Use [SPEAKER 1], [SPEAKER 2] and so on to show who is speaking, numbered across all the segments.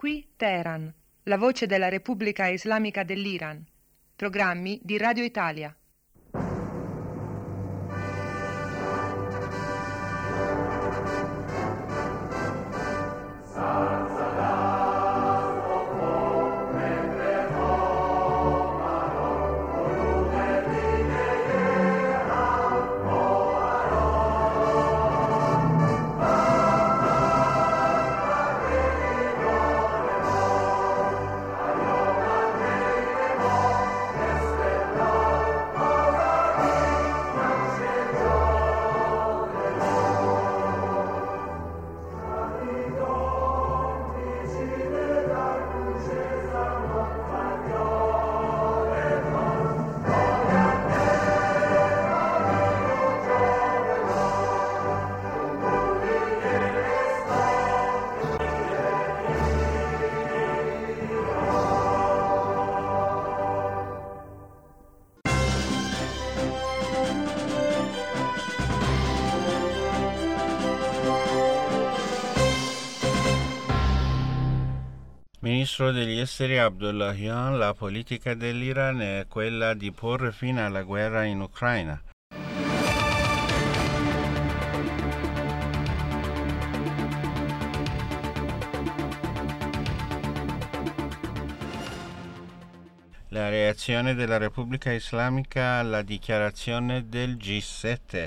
[SPEAKER 1] Qui Teheran, la voce della Repubblica Islamica dell'Iran. Programmi di Radio Italia.
[SPEAKER 2] Ministro degli Esteri Abdullahian, la politica dell'Iran è quella di porre fine alla guerra in Ucraina. La reazione della Repubblica Islamica alla dichiarazione del G7.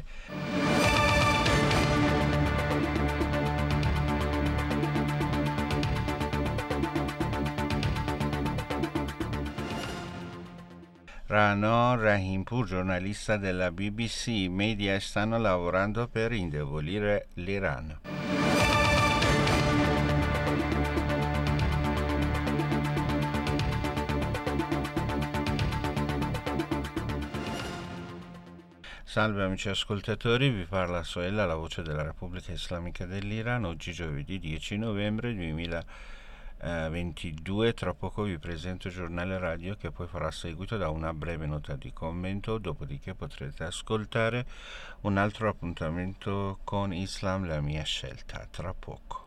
[SPEAKER 2] Rana Rahimpur, giornalista della BBC, i media stanno lavorando per indebolire l'Iran. Salve amici ascoltatori, vi parla Soella, la voce della Repubblica Islamica dell'Iran. Oggi giovedì 10 novembre 2022, tra poco vi presento il giornale radio che poi farà seguito da una breve nota di commento, dopodiché potrete ascoltare un altro appuntamento con Islam, la mia scelta, tra poco.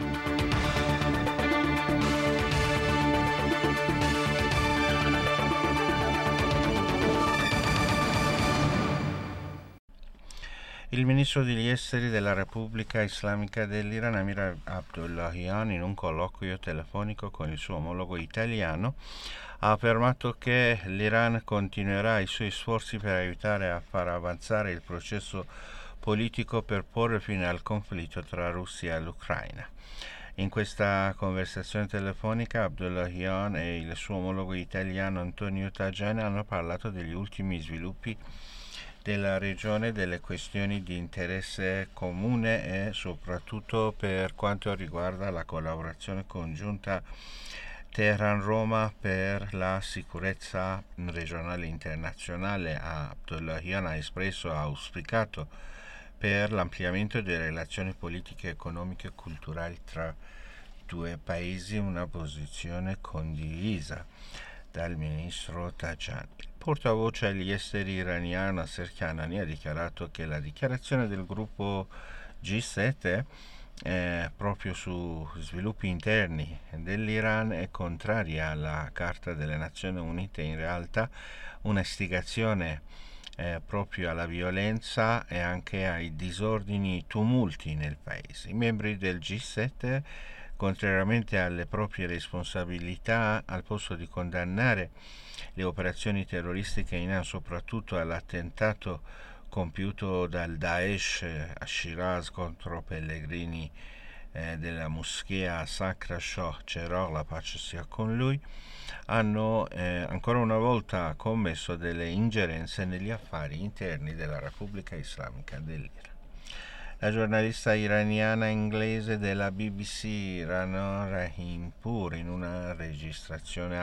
[SPEAKER 2] Il ministro degli esteri della Repubblica Islamica dell'Iran, Amir Abdullahian, in un colloquio telefonico con il suo omologo italiano, ha affermato che l'Iran continuerà i suoi sforzi per aiutare a far avanzare il processo politico per porre fine al conflitto tra Russia e l'Ucraina. In questa conversazione telefonica Abdullahian e il suo omologo italiano Antonio Tajani hanno parlato degli ultimi sviluppi della regione, delle questioni di interesse comune e soprattutto per quanto riguarda la collaborazione congiunta Teheran-Roma per la sicurezza regionale e internazionale. Abdullahian ha auspicato per l'ampliamento delle relazioni politiche, economiche e culturali tra due paesi una posizione condivisa dal ministro Tajani. Il portavoce agli esteri iraniano Nasser Kanani ha dichiarato che la dichiarazione del gruppo G7 proprio su sviluppi interni dell'Iran è contraria alla Carta delle Nazioni Unite, in realtà una istigazione proprio alla violenza e anche ai disordini, tumulti nel paese. I membri del G7, contrariamente alle proprie responsabilità, al posto di condannare le operazioni terroristiche in Iran, soprattutto all'attentato compiuto dal Daesh a Shiraz contro pellegrini della moschea sacra Shah Cheragh, la pace sia con lui, hanno ancora una volta commesso delle ingerenze negli affari interni della Repubblica Islamica dell'Iran. La giornalista iraniana inglese della BBC Rana Rahimpur, in una registrazione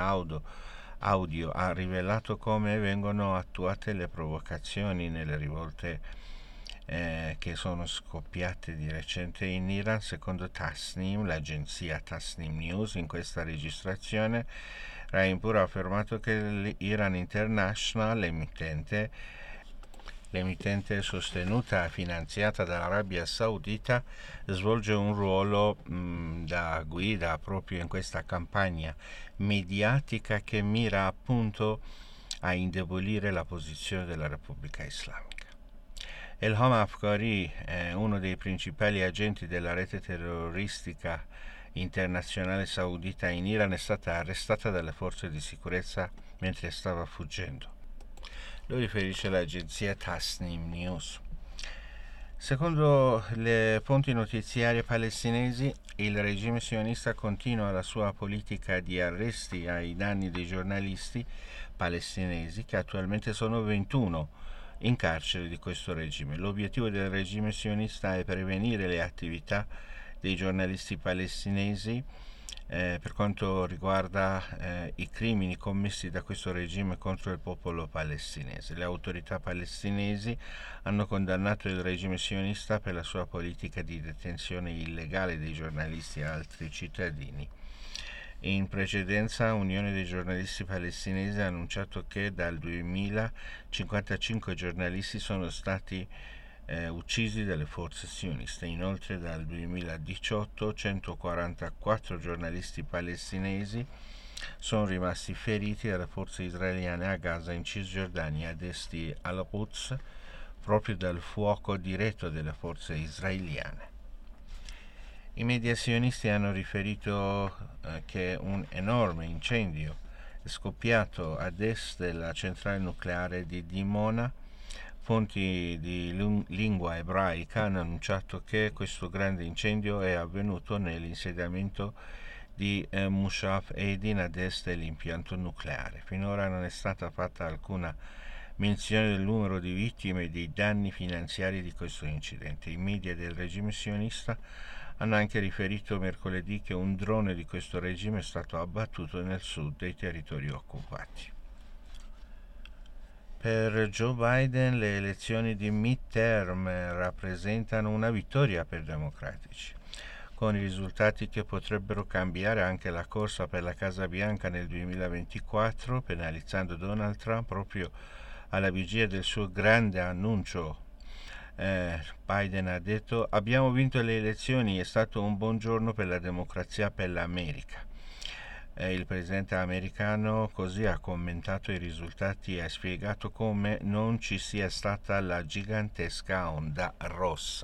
[SPEAKER 2] audio ha rivelato come vengono attuate le provocazioni nelle rivolte che sono scoppiate di recente in Iran. Secondo Tasnim, l'agenzia Tasnim News, in questa registrazione Rahimpur ha affermato che l'Iran International, l'emittente, l'emittente sostenuta e finanziata dall'Arabia Saudita, svolge un ruolo da guida proprio in questa campagna mediatica che mira appunto a indebolire la posizione della Repubblica Islamica. Ilham Afkari, uno dei principali agenti della rete terroristica internazionale saudita in Iran, è stata arrestata dalle forze di sicurezza mentre stava fuggendo. Lo riferisce l'agenzia Tasnim News. Secondo le fonti notiziarie palestinesi, il regime sionista continua la sua politica di arresti ai danni dei giornalisti palestinesi, che attualmente sono 21 in carcere di questo regime. L'obiettivo del regime sionista è prevenire le attività dei giornalisti palestinesi per quanto riguarda i crimini commessi da questo regime contro il popolo palestinese. Le autorità palestinesi hanno condannato il regime sionista per la sua politica di detenzione illegale dei giornalisti e altri cittadini. In precedenza, Unione dei giornalisti palestinesi ha annunciato che dal 2000 55 giornalisti sono stati uccisi dalle forze sioniste. Inoltre dal 2018 144 giornalisti palestinesi sono rimasti feriti dalle forze israeliane a Gaza, in Cisgiordania, ad est di Al-Quds, proprio dal fuoco diretto delle forze israeliane. I media sionisti hanno riferito che un enorme incendio è scoppiato ad est della centrale nucleare di Dimona. Fonti di lingua ebraica hanno annunciato che questo grande incendio è avvenuto nell'insediamento di Mushaf Eidin ad est dell'impianto nucleare. Finora non è stata fatta alcuna menzione del numero di vittime e dei danni finanziari di questo incidente. I media del regime sionista hanno anche riferito mercoledì che un drone di questo regime è stato abbattuto nel sud dei territori occupati. Per Joe Biden le elezioni di midterm rappresentano una vittoria per i democratici, con risultati che potrebbero cambiare anche la corsa per la Casa Bianca nel 2024, penalizzando Donald Trump proprio alla vigilia del suo grande annuncio. Biden ha detto: abbiamo vinto le elezioni, è stato un buon giorno per la democrazia, per l'America. Il presidente americano così ha commentato i risultati e ha spiegato come non ci sia stata la gigantesca onda rossa.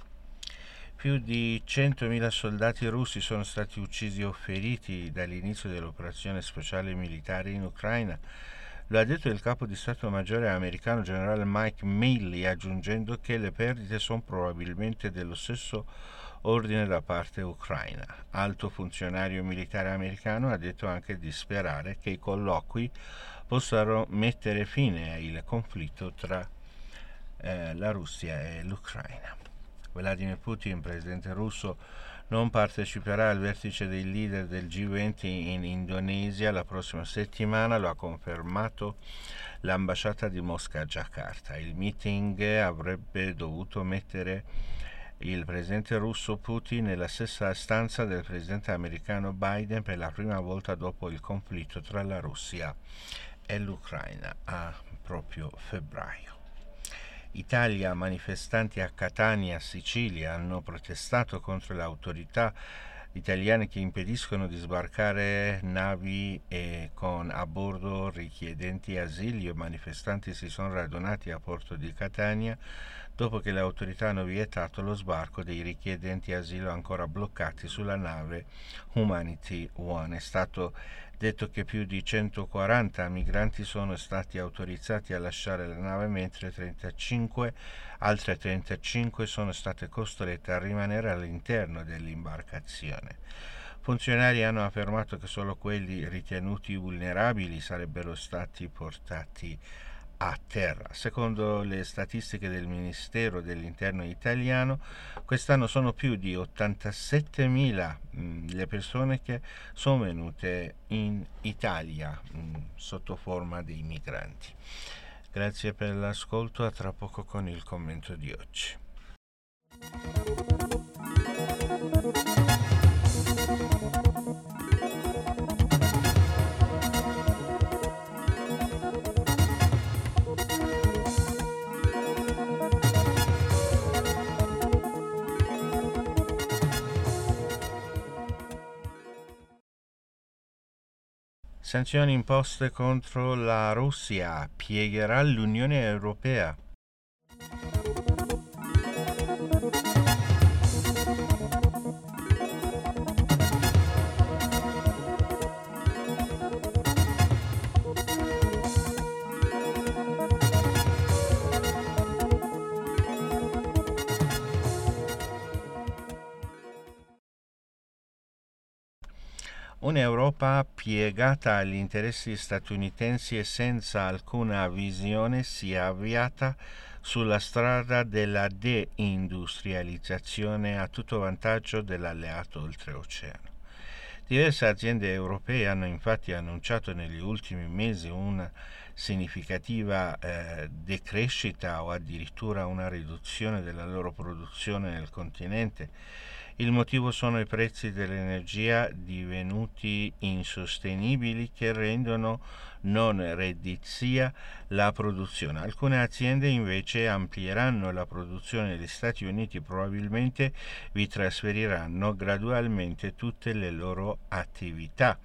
[SPEAKER 2] Più di 100.000 soldati russi sono stati uccisi o feriti dall'inizio dell'operazione speciale militare in Ucraina. Lo ha detto il capo di Stato Maggiore americano, generale Mike Milley, aggiungendo che le perdite sono probabilmente dello stesso ordine da parte ucraina. Alto funzionario militare americano ha detto anche di sperare che i colloqui possano mettere fine al conflitto tra la Russia e l'Ucraina. Vladimir Putin, presidente russo, non parteciperà al vertice dei leader del G20 in Indonesia la prossima settimana, lo ha confermato l'ambasciata di Mosca a Giacarta. Il meeting avrebbe dovuto mettere il presidente russo Putin nella stessa stanza del presidente americano Biden per la prima volta dopo il conflitto tra la Russia e l'Ucraina a proprio febbraio. Italia, manifestanti a Catania, Sicilia, hanno protestato contro le autorità italiane che impediscono di sbarcare navi con a bordo richiedenti asilo. I manifestanti si sono radunati a Porto di Catania dopo che le autorità hanno vietato lo sbarco dei richiedenti asilo ancora bloccati sulla nave Humanity One. È stato detto che più di 140 migranti sono stati autorizzati a lasciare la nave, mentre altre 35 sono state costrette a rimanere all'interno dell'imbarcazione. Funzionari hanno affermato che solo quelli ritenuti vulnerabili sarebbero stati portati a terra. Secondo le statistiche del Ministero dell'Interno italiano, quest'anno sono più di 87.000 le persone che sono venute in Italia sotto forma dei migranti. Grazie per l'ascolto, a tra poco con il commento di oggi. Sanzioni imposte contro la Russia. Piegherà l'Unione Europea. Un'Europa piegata agli interessi statunitensi e senza alcuna visione si è avviata sulla strada della deindustrializzazione a tutto vantaggio dell'alleato oltreoceano. Diverse aziende europee hanno infatti annunciato negli ultimi mesi una significativa decrescita o addirittura una riduzione della loro produzione nel continente. Il motivo sono i prezzi dell'energia divenuti insostenibili che rendono non redditizia la produzione. Alcune aziende invece amplieranno la produzione negli Stati Uniti, probabilmente vi trasferiranno gradualmente tutte le loro attività.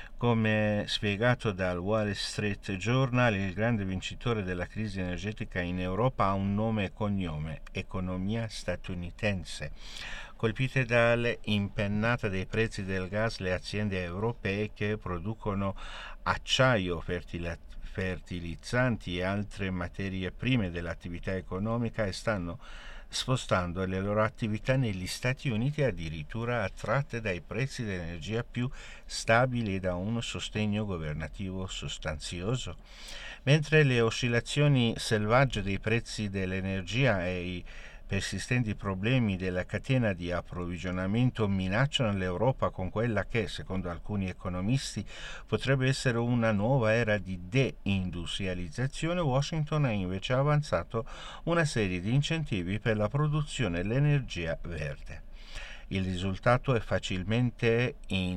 [SPEAKER 2] Come spiegato dal Wall Street Journal, il grande vincitore della crisi energetica in Europa ha un nome e cognome: economia statunitense. Colpite dall'impennata dei prezzi del gas, le aziende europee che producono acciaio, fertilizzanti e altre materie prime dell'attività economica e stanno spostando le loro attività negli Stati Uniti, addirittura attratte dai prezzi dell'energia più stabili e da un sostegno governativo sostanzioso. Mentre le oscillazioni selvagge dei prezzi dell'energia e i persistenti problemi della catena di approvvigionamento minacciano l'Europa con quella che, secondo alcuni economisti, potrebbe essere una nuova era di deindustrializzazione, Washington ha invece avanzato una serie di incentivi per la produzione dell'energia verde. Il risultato è facilmente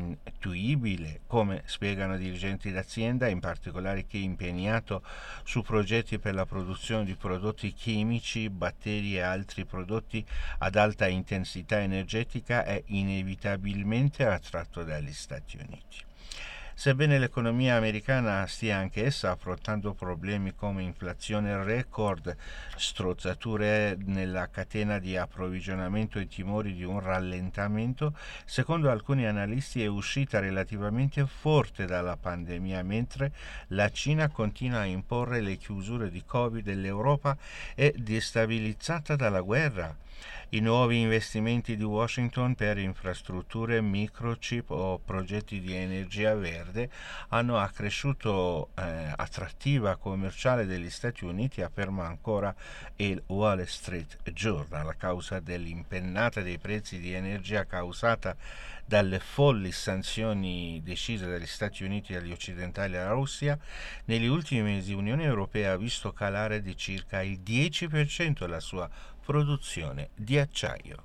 [SPEAKER 2] intuibile, come spiegano dirigenti d'azienda, in particolare chi è impegnato su progetti per la produzione di prodotti chimici, batteri e altri prodotti ad alta intensità energetica, è inevitabilmente attratto dagli Stati Uniti. Sebbene l'economia americana stia anche essa affrontando problemi come inflazione record, strozzature nella catena di approvvigionamento e timori di un rallentamento, secondo alcuni analisti è uscita relativamente forte dalla pandemia, mentre la Cina continua a imporre le chiusure di Covid e l'Europa è destabilizzata dalla guerra. I nuovi investimenti di Washington per infrastrutture, microchip o progetti di energia verde hanno accresciuto attrattiva commerciale degli Stati Uniti, afferma ancora il Wall Street Journal. A causa dell'impennata dei prezzi di energia causata dalle folli sanzioni decise dagli Stati Uniti, agli occidentali e alla Russia, negli ultimi mesi l'Unione Europea ha visto calare di circa il 10% la sua produzione di acciaio.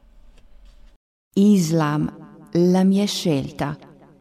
[SPEAKER 3] Islam, la mia scelta.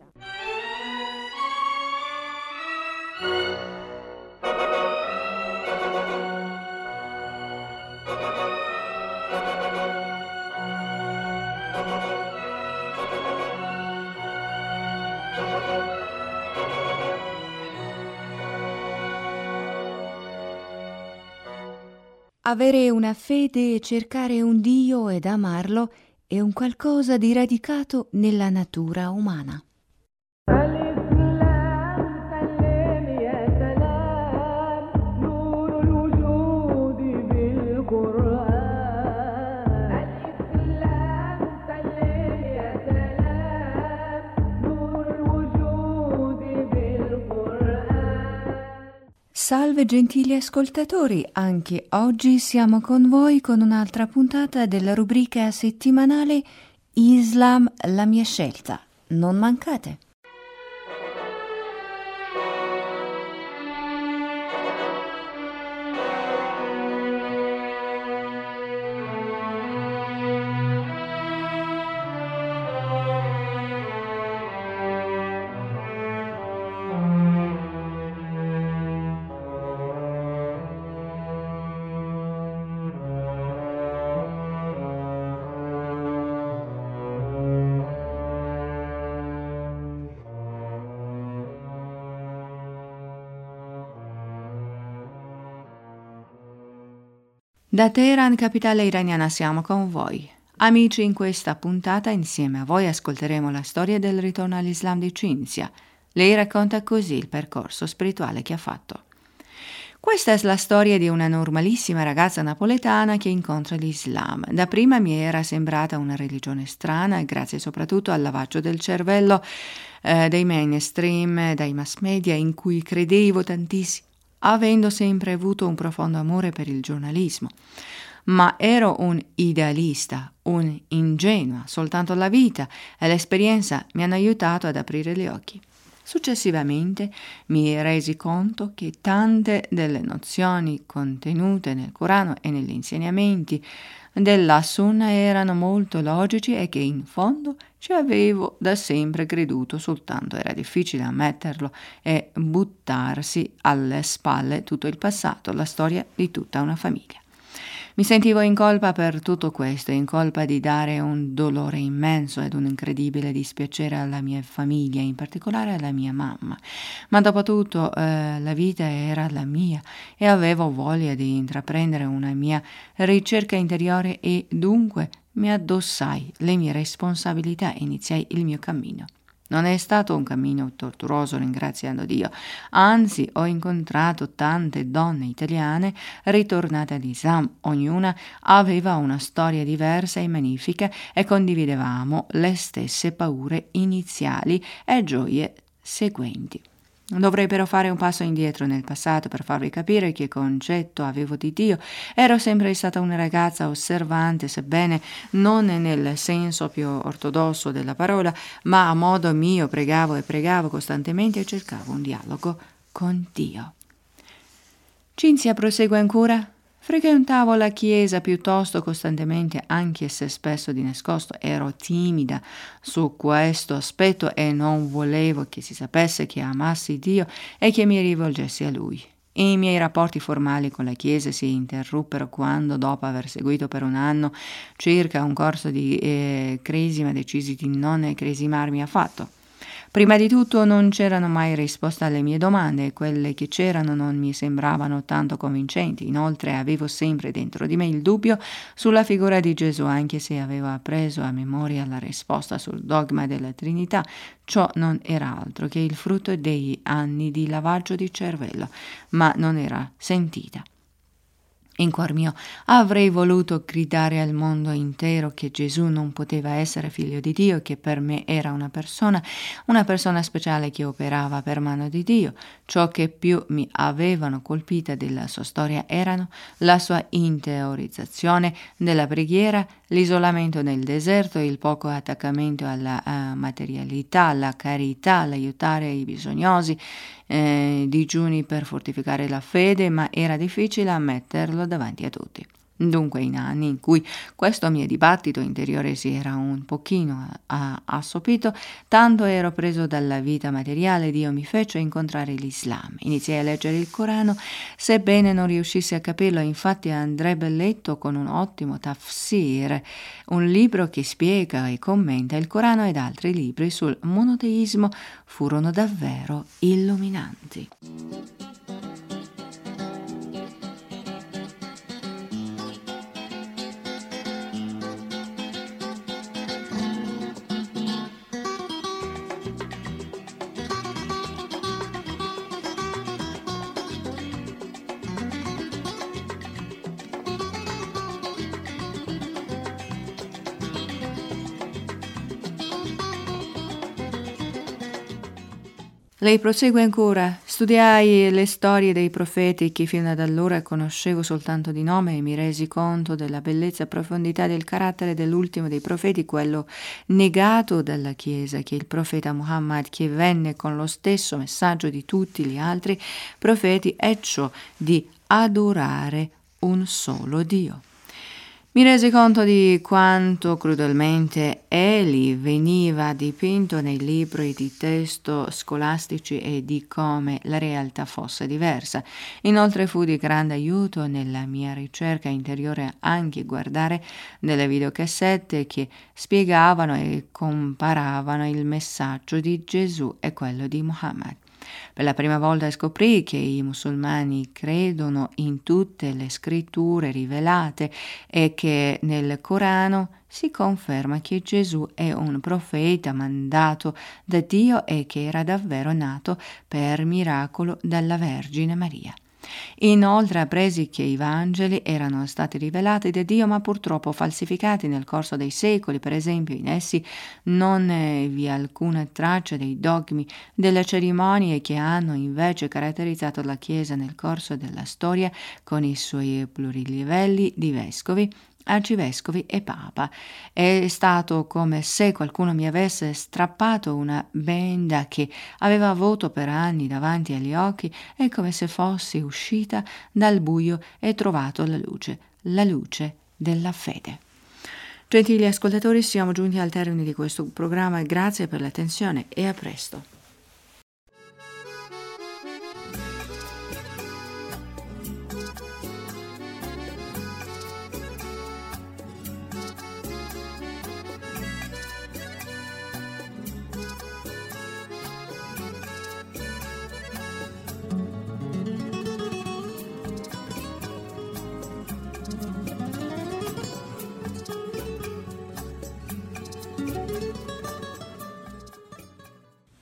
[SPEAKER 3] Avere una fede e cercare un Dio ed amarlo è un qualcosa di radicato nella natura umana. Salve gentili ascoltatori, anche oggi siamo con voi con un'altra puntata della rubrica settimanale Islam, la mia scelta. Non mancate! Da Teheran, capitale iraniana, siamo con voi. Amici, in questa puntata insieme a voi ascolteremo la storia del ritorno all'Islam di Cinzia. Lei racconta così il percorso spirituale che ha fatto. Questa è la storia di una normalissima ragazza napoletana che incontra l'Islam. Da prima mi era sembrata una religione strana, grazie soprattutto al lavaggio del cervello dei mainstream, dai mass media in cui credevo tantissimo, avendo sempre avuto un profondo amore per il giornalismo. Ma ero un idealista, un ingenua, soltanto la vita e l'esperienza mi hanno aiutato ad aprire gli occhi. Successivamente mi resi conto che tante delle nozioni contenute nel Corano e negli insegnamenti della Sunna erano molto logici e che in fondo ci avevo da sempre creduto, soltanto era difficile ammetterlo e buttarsi alle spalle tutto il passato, la storia di tutta una famiglia. Mi sentivo in colpa per tutto questo, in colpa di dare un dolore immenso ed un incredibile dispiacere alla mia famiglia, in particolare alla mia mamma. Ma dopo tutto la vita era la mia e avevo voglia di intraprendere una mia ricerca interiore e dunque mi addossai le mie responsabilità e iniziai il mio cammino. Non è stato un cammino tortuoso, ringraziando Dio, anzi ho incontrato tante donne italiane ritornate all'Islam, ognuna aveva una storia diversa e magnifica e condividevamo le stesse paure iniziali e gioie seguenti. Dovrei però fare un passo indietro nel passato per farvi capire che concetto avevo di Dio. Ero sempre stata una ragazza osservante, sebbene non nel senso più ortodosso della parola, ma a modo mio pregavo costantemente e cercavo un dialogo con Dio. Cinzia prosegue ancora. Frequentavo la chiesa piuttosto costantemente, anche se spesso di nascosto. Ero timida su questo aspetto e non volevo che si sapesse che amassi Dio e che mi rivolgessi a Lui. I miei rapporti formali con la chiesa si interruppero quando, dopo aver seguito per un anno circa un corso di cresima, decisi di non cresimarmi affatto. Prima di tutto non c'erano mai risposte alle mie domande e quelle che c'erano non mi sembravano tanto convincenti. Inoltre avevo sempre dentro di me il dubbio sulla figura di Gesù, anche se avevo appreso a memoria la risposta sul dogma della Trinità. Ciò non era altro che il frutto degli anni di lavaggio di cervello, ma non era sentita. In cuor mio avrei voluto gridare al mondo intero che Gesù non poteva essere figlio di Dio, che per me era una persona speciale che operava per mano di Dio. Ciò che più mi avevano colpita della sua storia erano la sua interiorizzazione della preghiera, l'isolamento nel deserto, il poco attaccamento alla materialità, la carità, l'aiutare i bisognosi, digiuni per fortificare la fede, ma era difficile ammetterlo davanti a tutti. Dunque, in anni in cui questo mio dibattito interiore si era un pochino assopito, tanto ero preso dalla vita materiale, Dio mi fece incontrare l'Islam. Iniziai a leggere il Corano, sebbene non riuscissi a capirlo, infatti andrebbe letto con un ottimo tafsir, un libro che spiega e commenta il Corano, ed altri libri sul monoteismo furono davvero illuminanti. Lei prosegue ancora. Studiai le storie dei profeti che fino ad allora conoscevo soltanto di nome e mi resi conto della bellezza e profondità del carattere dell'ultimo dei profeti, quello negato dalla Chiesa, che è il profeta Muhammad, che venne con lo stesso messaggio di tutti gli altri profeti, e ciò di adorare un solo Dio. Mi resi conto di quanto crudelmente egli veniva dipinto nei libri di testo scolastici e di come la realtà fosse diversa. Inoltre fu di grande aiuto nella mia ricerca interiore anche guardare delle videocassette che spiegavano e comparavano il messaggio di Gesù e quello di Muhammad. Per la prima volta scoprì che i musulmani credono in tutte le scritture rivelate e che nel Corano si conferma che Gesù è un profeta mandato da Dio e che era davvero nato per miracolo dalla Vergine Maria. Inoltre appresi che i Vangeli erano stati rivelati da Dio ma purtroppo falsificati nel corso dei secoli. Per esempio, in essi non vi è alcuna traccia dei dogmi, delle cerimonie che hanno invece caratterizzato la Chiesa nel corso della storia con i suoi plurilivelli di vescovi, arcivescovi e papa. È stato come se qualcuno mi avesse strappato una benda che avevo avuto per anni davanti agli occhi, è come se fossi uscita dal buio e trovato la luce della fede. Gentili ascoltatori, siamo giunti al termine di questo programma, grazie per l'attenzione e a presto.